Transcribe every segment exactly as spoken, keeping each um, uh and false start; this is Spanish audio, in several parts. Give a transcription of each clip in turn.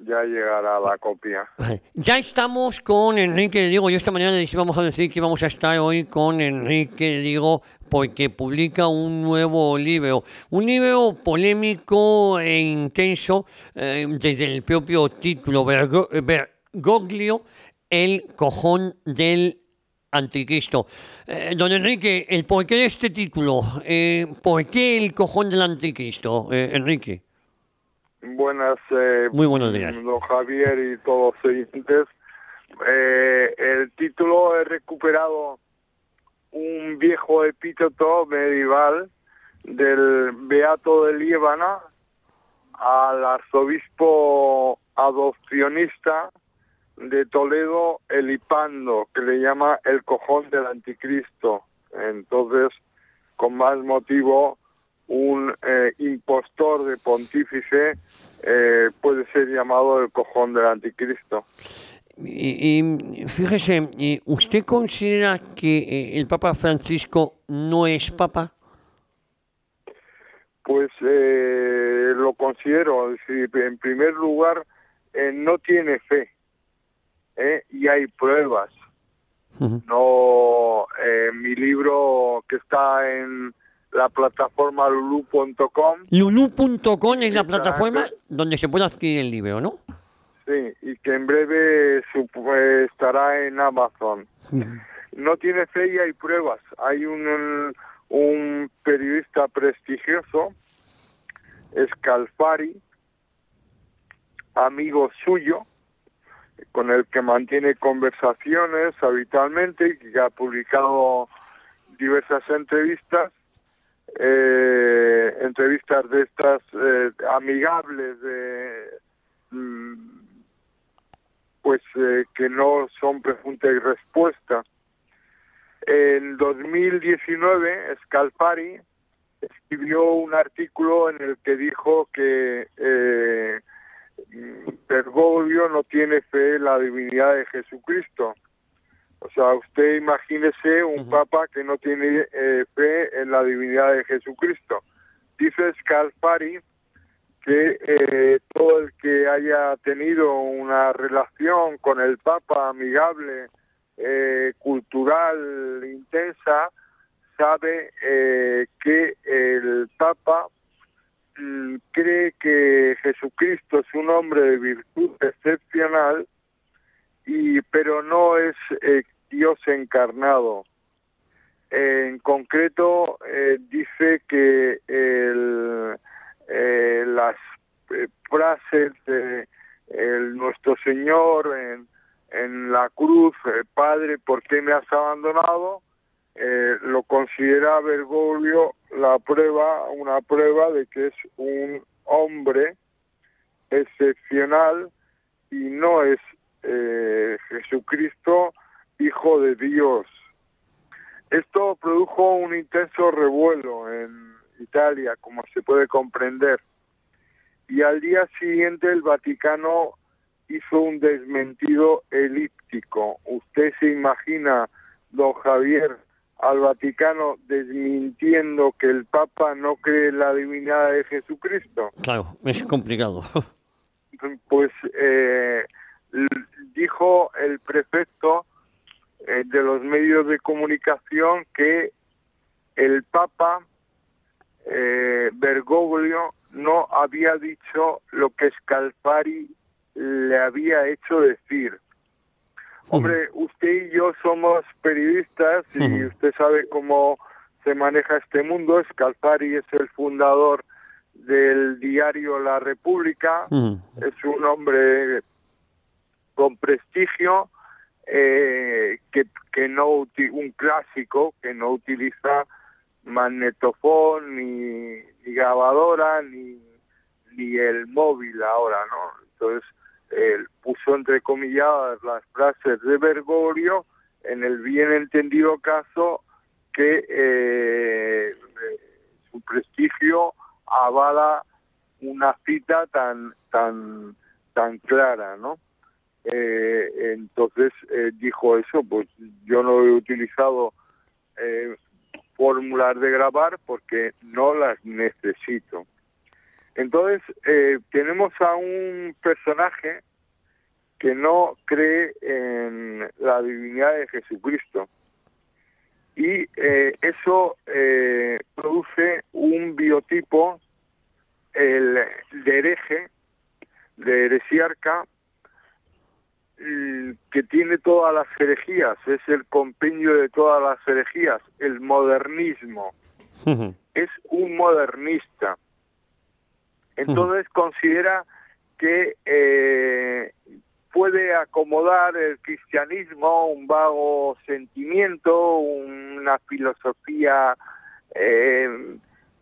ya llegará la copia. Ya estamos con Enrique Diego. Yo esta mañana les íbamos a decir que vamos a estar hoy con Enrique Diego porque publica un nuevo libro. Un libro polémico e intenso eh, desde el propio título, Bergo- Bergoglio, el cojón del anticristo. Eh, don Enrique, el porqué de este título, eh, ¿por qué el cojón del anticristo, eh, Enrique? Buenas, eh, Muy buenos días. don Javier y todos los oyentes. Eh, el título he recuperado un viejo epíteto medieval del Beato de Liébana al arzobispo adopcionista de Toledo, Elipando, que le llama el cojón del anticristo. Entonces, con más motivo, un eh, impostor de pontífice eh, puede ser llamado el cojón del anticristo. Y, y fíjese, ¿y ¿usted considera que eh, el Papa Francisco no es Papa? Pues eh, lo considero, es decir, en primer lugar, eh, no tiene fe, ¿eh? Y hay pruebas. Uh-huh. No, eh, mi libro que está en la plataforma lulu punto com. lulu punto com es la Está plataforma antes, donde se puede adquirir el libro, ¿no? sí, y que en breve su, eh, estará en Amazon. Uh-huh. No tiene fe y hay pruebas. Hay un, un periodista prestigioso, Scalfari, amigo suyo, con el que mantiene conversaciones habitualmente y que ha publicado diversas entrevistas, eh, entrevistas de estas eh, amigables, de, mm, pues eh, que no son pregunta y respuesta. En dos mil diecinueve, Scalfari escribió un artículo en el que dijo que eh, Bergoglio no tiene fe en la divinidad de Jesucristo. O sea, usted imagínese un uh-huh. papa que no tiene eh, fe en la divinidad de Jesucristo. Dice Scalfari que eh, todo el que haya tenido una relación con el papa amigable, eh, cultural, intensa, sabe eh, que el papa mm, cree que Jesucristo es un hombre de virtud excepcional, y pero no es eh, Dios encarnado. En concreto, eh, dice que el, eh, las eh, frases de el, nuestro Señor en, en la cruz, eh, Padre, ¿por qué me has abandonado?, eh, lo considera Bergoglio la prueba, una prueba de que es un hombre excepcional y no es eh, Jesucristo, Hijo de Dios. Esto produjo un intenso revuelo en Italia, como se puede comprender. Y al día siguiente el Vaticano hizo un desmentido elíptico. ¿Usted se imagina, don Javier, al Vaticano desmintiendo que el Papa no cree en la divinidad de Jesucristo? Claro, es complicado. Pues eh, dijo el prefecto eh, de los medios de comunicación que el Papa eh, Bergoglio no había dicho lo que Scalfari le había hecho decir. Hombre, usted y yo somos periodistas y uh-huh. usted sabe cómo se maneja este mundo. Scalfari es el fundador del diario La República, uh-huh. es un hombre con prestigio, eh, que, que no un clásico que no utiliza magnetofón ni, ni grabadora ni, ni el móvil ahora, ¿no? Entonces él puso entrecomilladas las frases de Bergoglio en el bien entendido caso que eh, su prestigio avala una cita tan tan tan clara, ¿no? Eh, entonces eh, dijo eso, pues yo no he utilizado eh, fórmulas de grabar porque no las necesito. Entonces, eh, tenemos a un personaje que no cree en la divinidad de Jesucristo. Y eh, eso eh, produce un biotipo el, de hereje, de heresiarca, que tiene todas las herejías, es el compendio de todas las herejías, el modernismo. Uh-huh. Es un modernista. Entonces uh-huh. considera que eh, puede acomodar el cristianismo, un vago sentimiento, una filosofía eh,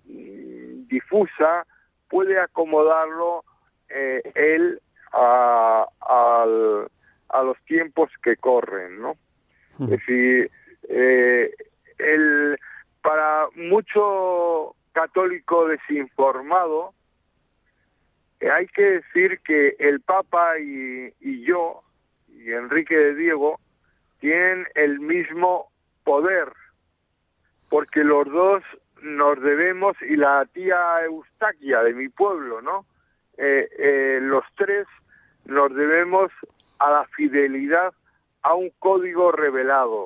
difusa, puede acomodarlo eh, él a, a, a los tiempos que corren, ¿no? Uh-huh. Es decir, eh, el, para mucho católico desinformado, hay que decir que el Papa y, y yo, y Enrique de Diego, tienen el mismo poder, porque los dos nos debemos, y la tía Eustaquia de mi pueblo, ¿no? Eh, eh, los tres nos debemos a la fidelidad a un código revelado.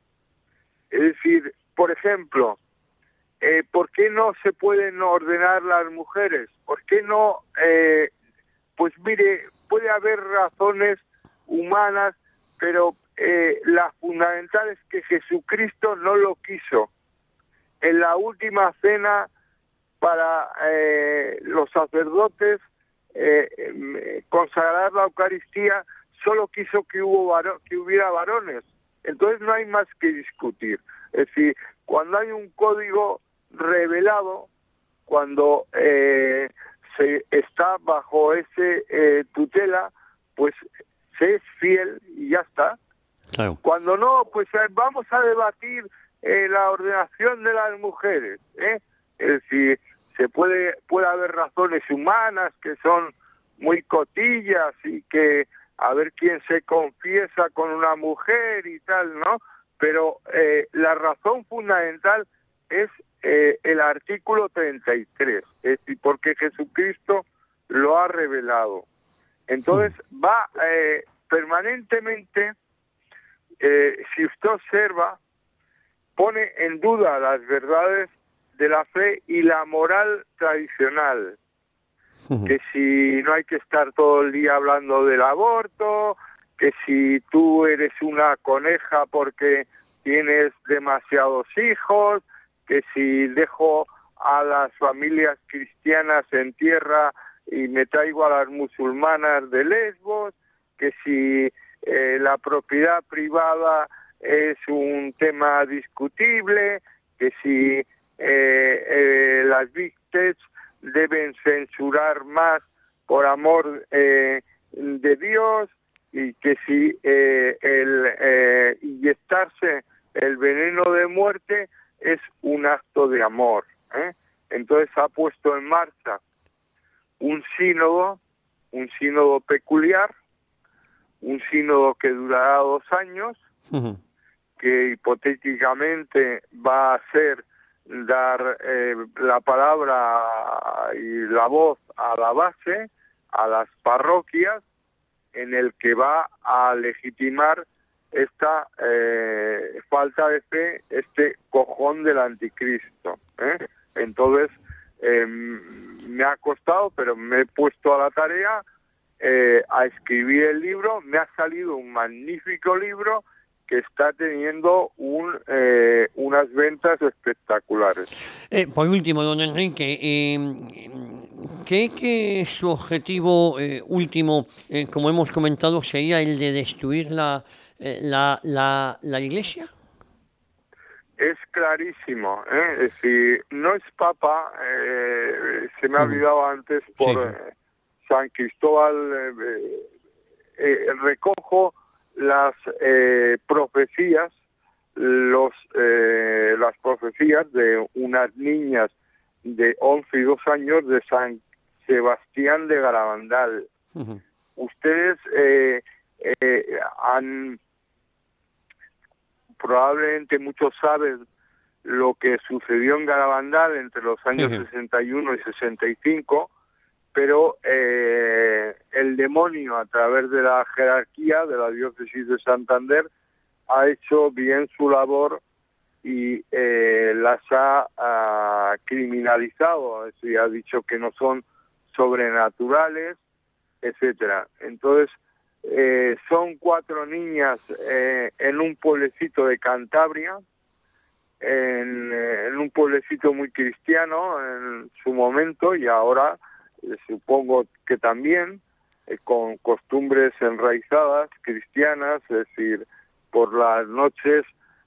Es decir, por ejemplo, Eh, ¿por qué no se pueden ordenar las mujeres? ¿Por qué no? Eh, pues mire, puede haber razones humanas, pero eh, la fundamental es que Jesucristo no lo quiso. En la última cena, para eh, los sacerdotes eh, consagrar la Eucaristía, solo quiso que, hubo varo- que hubiera varones. Entonces no hay más que discutir. Es decir, cuando hay un código revelado, cuando eh, se está bajo ese eh, tutela, pues se es fiel y ya está. Claro. Cuando no, pues eh, vamos a debatir eh, la ordenación de las mujeres, ¿eh? Es decir, se puede puede haber razones humanas que son muy cotillas y que a ver quién se confiesa con una mujer y tal, ¿no? Pero eh, la razón fundamental es eh, el artículo treinta y tres, es decir, porque Jesucristo lo ha revelado. Entonces va eh, permanentemente, eh, si usted observa, pone en duda las verdades de la fe y la moral tradicional. Uh-huh. Que si no hay que estar todo el día hablando del aborto, que si tú eres una coneja porque tienes demasiados hijos, que si dejo a las familias cristianas en tierra y me traigo a las musulmanas de Lesbos, que si eh, la propiedad privada es un tema discutible, que si eh, eh, las víctimas deben censurar más por amor eh, de Dios, y que si eh, el eh, inyectarse el veneno de muerte es un acto de amor, ¿eh? Entonces ha puesto en marcha un sínodo, un sínodo peculiar, un sínodo que durará dos años, uh-huh. que hipotéticamente va a ser dar eh, la palabra y la voz a la base, a las parroquias, en el que va a legitimar esta eh, falta de fe, este cojón del anticristo, ¿eh? Entonces, eh, me ha costado, pero me he puesto a la tarea eh, a escribir el libro. Me ha salido un magnífico libro que está teniendo un, eh, unas ventas espectaculares. Eh, por último, don Enrique, eh, ¿cree que su objetivo eh, último, eh, como hemos comentado, sería el de destruir la, eh, la, la, la Iglesia? Es clarísimo, ¿eh? Es decir, no es papa, eh, se me ha olvidado antes por sí, sí. Eh, San Cristóbal, eh, eh, recojo las eh, profecías, los eh, las profecías de unas niñas de once y dos años de San Sebastián de Garabandal. Uh-huh. Ustedes eh, eh, han, probablemente muchos saben lo que sucedió en Garabandal entre los años uh-huh. sesenta y uno y sesenta y cinco, pero eh, el demonio, a través de la jerarquía de la diócesis de Santander, ha hecho bien su labor y eh, las ha, ha criminalizado, es decir, ha dicho que no son sobrenaturales, etcétera. Entonces, eh, son cuatro niñas eh, en un pueblecito de Cantabria, en, en un pueblecito muy cristiano en su momento, y ahora eh, supongo que también eh, con costumbres enraizadas cristianas, es decir, por las noches,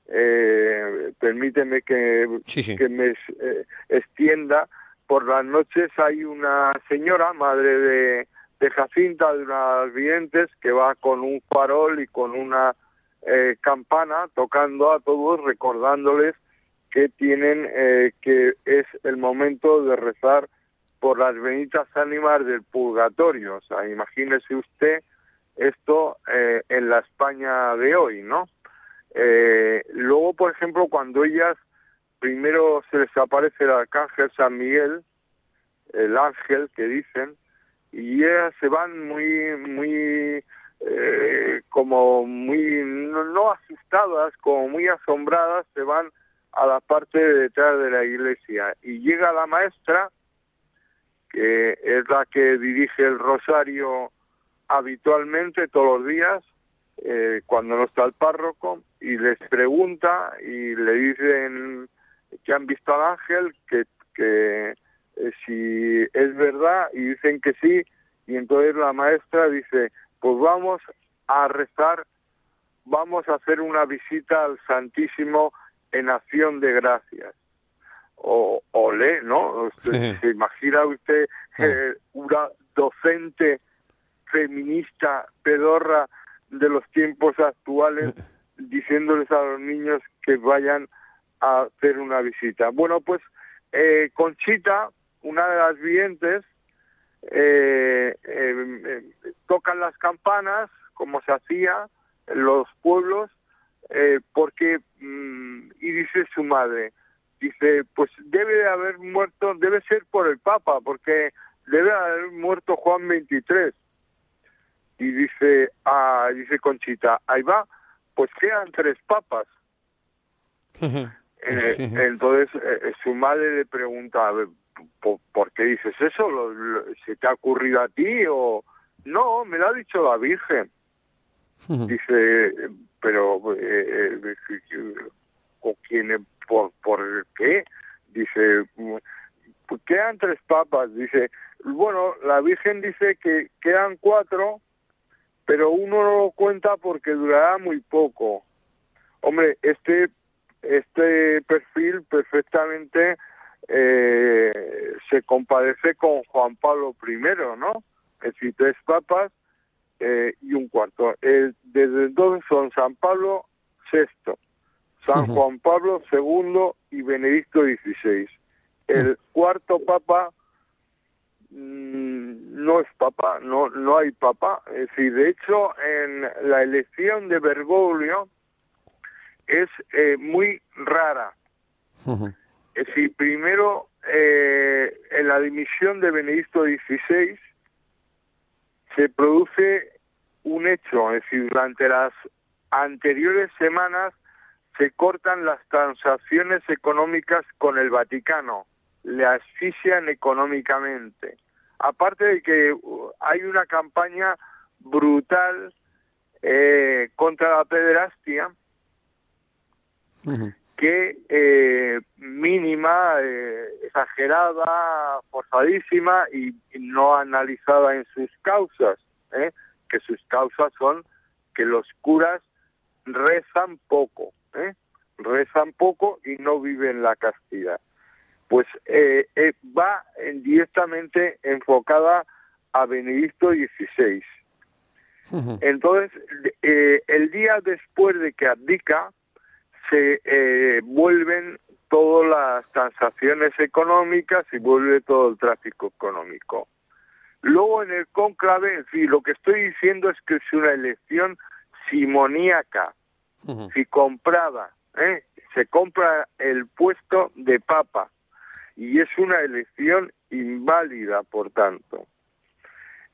eh, permíteme que, Sí, sí. que me eh, extienda, por las noches hay una señora, madre de, de Jacinta, de unas videntes, que va con un farol y con una eh, campana tocando a todos, recordándoles que tienen, eh, que es el momento de rezar por las benditas ánimas del purgatorio. O sea, imagínese usted esto eh, en la España de hoy, ¿no? Eh, luego, por ejemplo, cuando ellas, primero se les aparece el arcángel San Miguel, el ángel que dicen, y ellas se van muy, muy, eh, como muy, no, no asustadas, como muy asombradas, se van a la parte de detrás de la iglesia. Y llega la maestra, que es la que dirige el rosario habitualmente todos los días, eh, cuando no está el párroco, y les pregunta y le dicen que han visto al ángel, que, que eh, si es verdad, y dicen que sí, y entonces la maestra dice, pues vamos a rezar, vamos a hacer una visita al Santísimo en acción de gracias. O, ole, ¿no? ¿Se, se imagina usted eh, una docente feminista pedorra de los tiempos actuales diciéndoles a los niños que vayan a hacer una visita? Bueno, pues eh, Conchita, una de las videntes, eh, eh, eh, tocan las campanas, como se hacía en los pueblos, eh, porque, mm, y dice su madre, dice, pues debe de haber muerto, debe ser por el Papa, porque debe haber muerto Juan veintitrés. Y dice, ah, dice Conchita, ahí va, pues quedan tres papas. eh, entonces eh, su madre le pregunta, ¿por, ¿por qué dices eso? ¿Lo, lo, ¿Se te ha ocurrido a ti? O no, me lo ha dicho la Virgen. Dice, pero eh, eh, ¿con quién? ¿Por, ¿Por qué? Dice, pues quedan tres papas. Dice, bueno, la Virgen dice que quedan cuatro, pero uno no lo cuenta porque durará muy poco. Hombre, este este perfil perfectamente eh, se compadece con Juan Pablo primero, ¿no? Es decir, tres papas eh, y un cuarto. El, desde entonces son San Pablo sexto, San Juan Pablo segundo y Benedicto dieciséis. El cuarto papa no es papa, no no hay papa. Es decir, de hecho, en la elección de Bergoglio es eh, muy rara. Uh-huh. Es decir, primero, eh, en la dimisión de Benedicto dieciséis se produce un hecho, es decir, durante las anteriores semanas se cortan las transacciones económicas con el Vaticano, le asfixian económicamente. Aparte de que hay una campaña brutal eh, contra la pederastia, uh-huh, que eh, mínima, eh, exagerada, forzadísima y, y no analizada en sus causas, ¿eh? que sus causas son que los curas rezan poco, ¿eh? rezan poco y no viven la castidad. Pues eh, eh, va directamente enfocada a Benedicto dieciséis. Uh-huh. Entonces, eh, el día después de que abdica, se eh, vuelven todas las transacciones económicas y vuelve todo el tráfico económico. Luego en el cónclave, en fin, lo que estoy diciendo es que es una elección simoníaca, uh-huh, si comprada, ¿eh? se compra el puesto de papa y es una elección inválida, por tanto.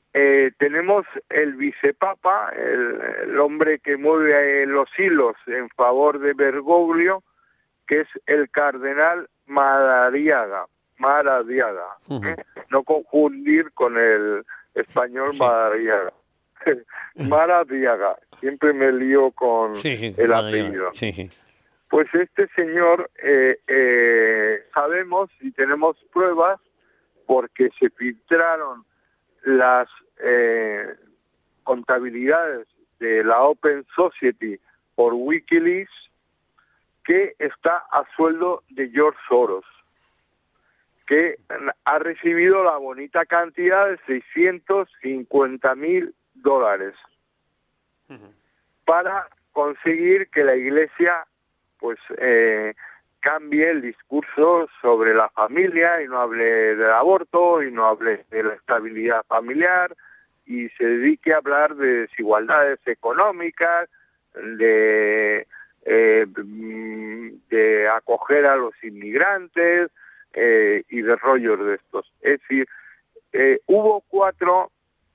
eh, tenemos el vicepapa, el, el hombre que mueve los hilos en favor de Bergoglio, que es el cardenal Madariaga, Maradiaga, Uh-huh. ¿eh? No confundir con el español Sí. Madariaga. Maradiaga, siempre me lío con Sí, sí, el Madariaga. apellido. Sí, sí. Pues este señor, eh, eh, sabemos y tenemos pruebas porque se filtraron las eh, contabilidades de la Open Society por Wikileaks, que está a sueldo de George Soros, que ha recibido la bonita cantidad de seiscientos cincuenta mil dólares Uh-huh. para conseguir que la Iglesia pues eh, cambie el discurso sobre la familia y no hable del aborto y no hable de la estabilidad familiar y se dedique a hablar de desigualdades económicas, de, eh, de acoger a los inmigrantes eh, y de rollos de estos. Es decir, eh, hubo cuatro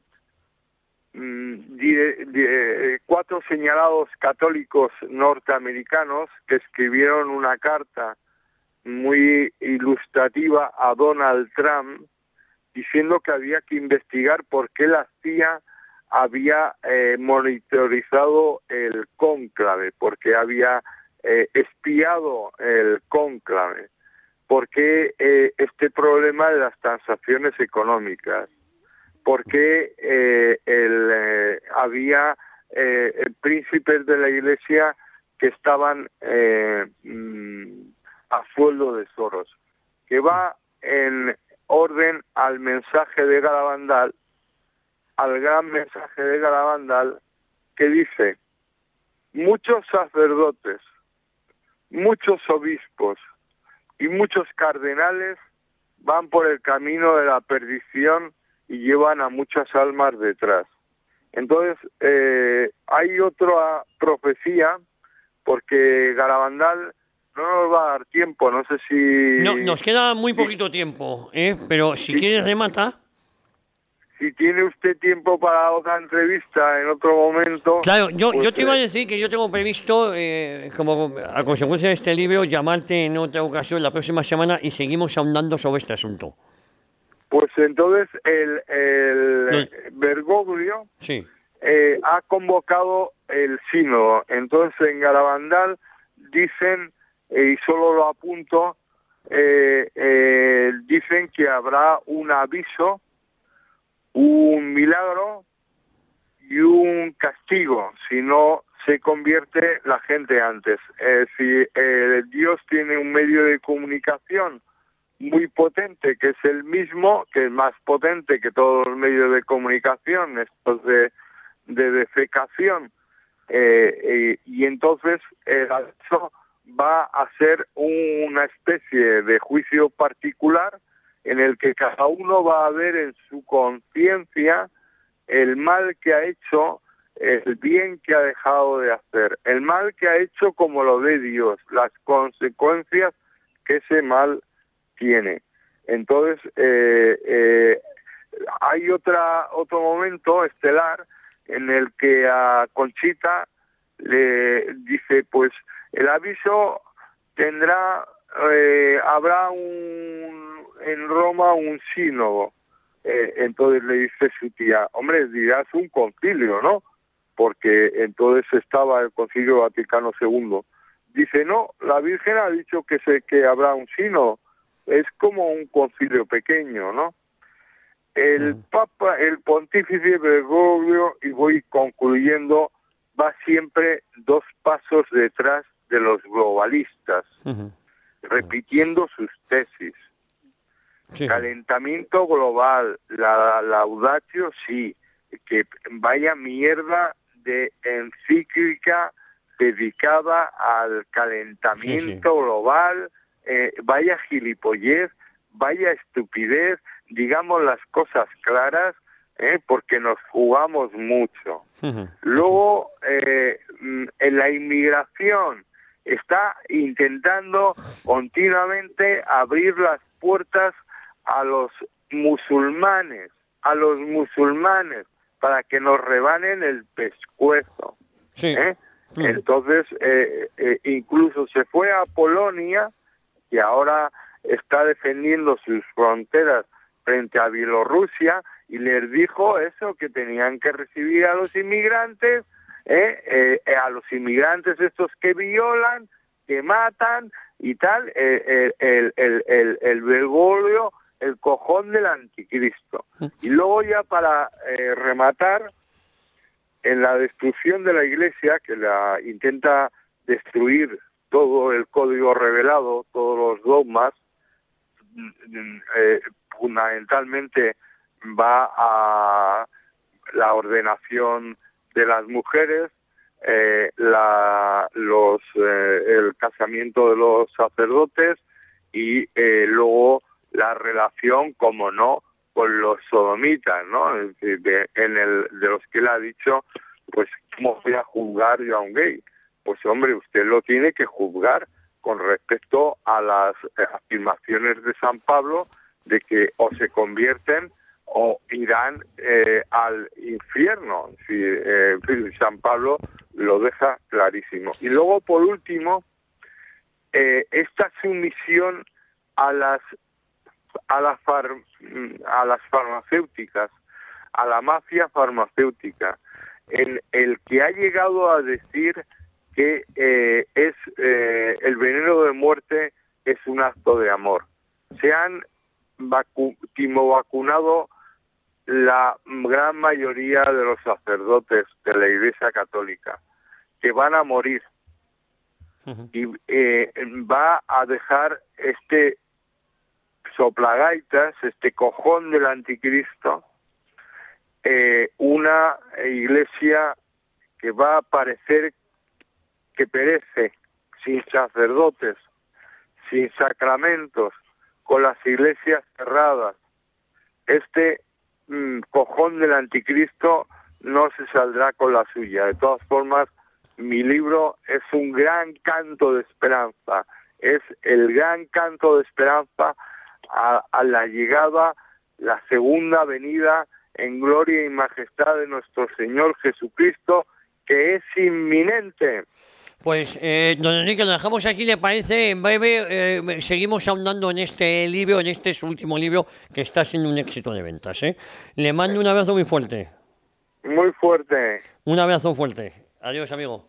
De, de, cuatro señalados católicos norteamericanos que escribieron una carta muy ilustrativa a Donald Trump diciendo que había que investigar por qué la C I A había eh, monitorizado el cónclave, por qué había eh, espiado el cónclave, por qué eh, este problema de las transacciones económicas, porque eh, el, eh, había eh, príncipes de la Iglesia que estaban eh, mm, a sueldo de Soros, que va en orden al mensaje de Garabandal, al gran mensaje de Garabandal, que dice: muchos sacerdotes, muchos obispos y muchos cardenales van por el camino de la perdición y llevan a muchas almas detrás. Entonces, eh, hay otra profecía, porque Garabandal no nos va a dar tiempo, no sé si... No, nos queda muy poquito tiempo, ¿eh? Pero si Sí. quieres remata. Si tiene usted tiempo para otra entrevista en otro momento... Claro, yo, pues, yo te iba a eh, decir que yo tengo previsto, eh, como a consecuencia de este libro, llamarte en otra ocasión la próxima semana y seguimos ahondando sobre este asunto. Pues entonces el, el No. Bergoglio Sí. eh, ha convocado el sínodo. Entonces en Garabandal dicen, eh, y solo lo apunto, eh, eh, dicen que habrá un aviso, un milagro y un castigo si no se convierte la gente antes. Eh, si eh, Dios tiene un medio de comunicación muy potente, que es el mismo, que es más potente que todos los medios de comunicación, estos de, de defecación, eh, eh, y entonces el aviso va a ser una especie de juicio particular en el que cada uno va a ver en su conciencia el mal que ha hecho, el bien que ha dejado de hacer, el mal que ha hecho como lo ve Dios, las consecuencias que ese mal tiene. Entonces, eh, eh, hay otra otro momento estelar en el que a Conchita le dice, pues el aviso tendrá, eh, habrá un en Roma un sínodo. Eh, entonces le dice su tía, hombre, dirás un concilio, ¿no? Porque entonces estaba el Concilio Vaticano segundo. Dice, no, la Virgen ha dicho que, se, que habrá un sínodo. Es como un concilio pequeño, ¿no? El Papa, el pontífice Bergoglio, y voy concluyendo, va siempre dos pasos detrás de los globalistas, uh-huh. repitiendo sus tesis. Sí. Calentamiento global, la laudatio sí, que vaya mierda de encíclica dedicada al calentamiento sí, sí. global, eh, vaya gilipollez, vaya estupidez, digamos las cosas claras, eh, porque nos jugamos mucho. Uh-huh. Luego, eh, en la inmigración, está intentando continuamente abrir las puertas a los musulmanes, a los musulmanes para que nos rebanen el pescuezo. Sí. ¿eh? Mm. Entonces, eh, eh, incluso se fue a Polonia, que ahora está defendiendo sus fronteras frente a Bielorrusia, y les dijo eso, que tenían que recibir a los inmigrantes, ¿eh? Eh, a los inmigrantes estos que violan, que matan y tal, eh, el, el, el, el Bergoglio, el cojón del anticristo. Y luego ya para eh, rematar, en la destrucción de la Iglesia, que la intenta destruir todo el código revelado, todos los dogmas, eh, fundamentalmente va a la ordenación de las mujeres, eh, la, los, eh, el casamiento de los sacerdotes y eh, luego la relación, como no, con los sodomitas, ¿no? Es decir, de, en el, de los que él ha dicho, pues, ¿cómo voy a juzgar yo a un gay? Pues, hombre, usted lo tiene que juzgar con respecto a las eh, afirmaciones de San Pablo de que o se convierten o irán eh, al infierno. Sí, eh, San Pablo lo deja clarísimo. Y luego, por último, eh, esta sumisión a las a las far, a las farmacéuticas, a la mafia farmacéutica, en el que ha llegado a decir que eh, es eh, el veneno de muerte es un acto de amor. Se han vacu vacunado la gran mayoría de los sacerdotes de la Iglesia Católica, que van a morir. Uh-huh. Y eh, va a dejar este soplagaitas, este cojón del anticristo, eh, una iglesia que va a parecer que perece, sin sacerdotes, sin sacramentos, con las iglesias cerradas. Este mmm, cojón del anticristo no se saldrá con la suya. De todas formas, mi libro es un gran canto de esperanza, es el gran canto de esperanza a, a la llegada, la segunda venida en gloria y majestad de nuestro Señor Jesucristo, que es inminente. Pues, eh, don Enrique, lo dejamos aquí, ¿le parece? En breve eh, seguimos ahondando en este libro, en este su último libro, que está siendo un éxito de ventas, ¿eh? Le mando un abrazo muy fuerte. Muy fuerte. Un abrazo fuerte. Adiós, amigo.